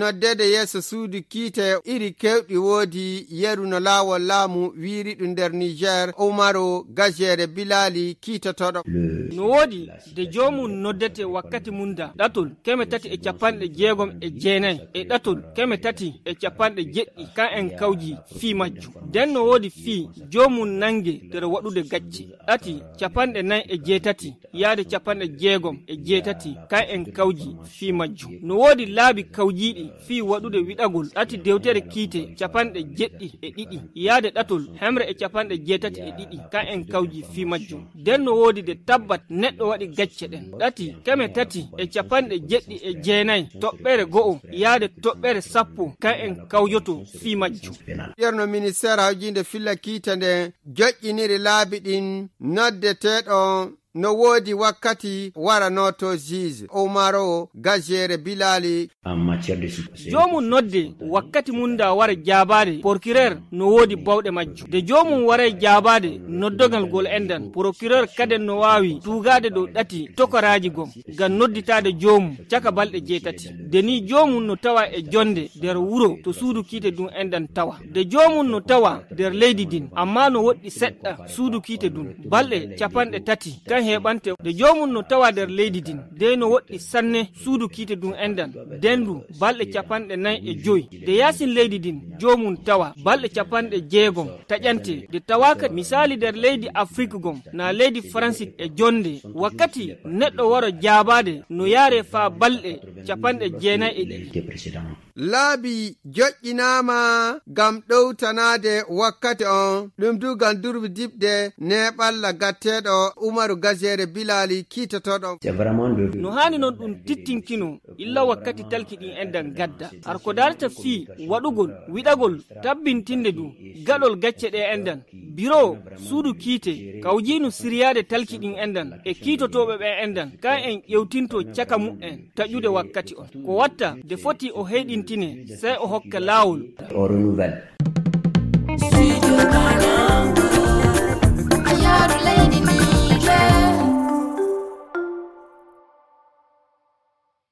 noddede yeeso suudu kiite iri kewɗi woodi yeru no laawol laamu wiiri ɗum nder Niger. Umaru Gajere Bilali kiitotoɗo. No woodi de joomum noddete wakkati munda ɗatol 369 e ɗatol 370 kan en kawji fii majju. Den no woodi fii joomum nange nder waɗude gacce ɗati 480 yaade 680 kan en kawji fii majju. No woodi laabi kawjiɗi fii waɗude wiɗagol ɗati dewtere kiite 72 yaade ɗatol 182 kan en kawji fii majju. Den no woodi de tabbat neɗɗo waɗi gacce ɗen ɗati 379 toɓɓere go'o yaade toɓɓere 10 kan en kawjoto fii majju. Yerno ministére hawjinde filla kiita nde joƴƴiniri laabi ɗin noddeteɗo no woodi wakkati waranoto juge Umaru Gajere Bilali. Joomum nodde wakkati munda wara jaabade procureur no woodi bawɗe majju. De joomum waray jaabade noddogal gol endan procureur kaden no waawi tuugade dow ɗati tokoraji gom ngam nodditade joomum caka balɗe 7. De ni joomum no tawa e jonde nder wuro to suudu kiite dum endan tawa. De joomum no tawa nder leydi din amma no woɗɗi seɗɗa suudu kiite dum balɗe 30 kan heɓante. De joomum no tawa nder leydi din de no woɗɗi sanne suudu kiite dum endan dendu balɗe 45. De yasin leydi din joomum tawa balɗe 60 taƴante de tawaka misali nder leydi Afrique gom na leydi France e jonde wakkati neɗɗo waro jaabade no yaare fa balɗe 90. Laabi joƴƴinama gam ɗowtanade wakkati on ɗum dugal durbi dibde neɓalla gatteɗo Umaru Gajere Bilali kiitotoɗo. No hani non ɗum tittinkino illa wakkati talkiɗin endan gadda har ko darata fii waɗugol wiɗagol tabbintinde du gaɗol gacce ɗe endan biro suudu kiite kawjinu siriyade talkiɗin endan e kiitotoɓe ɓe endan kan en ƴewtinto caka mu'en taƴude wakkati on ko watta de foti o heɗintine sai o hokka laawol.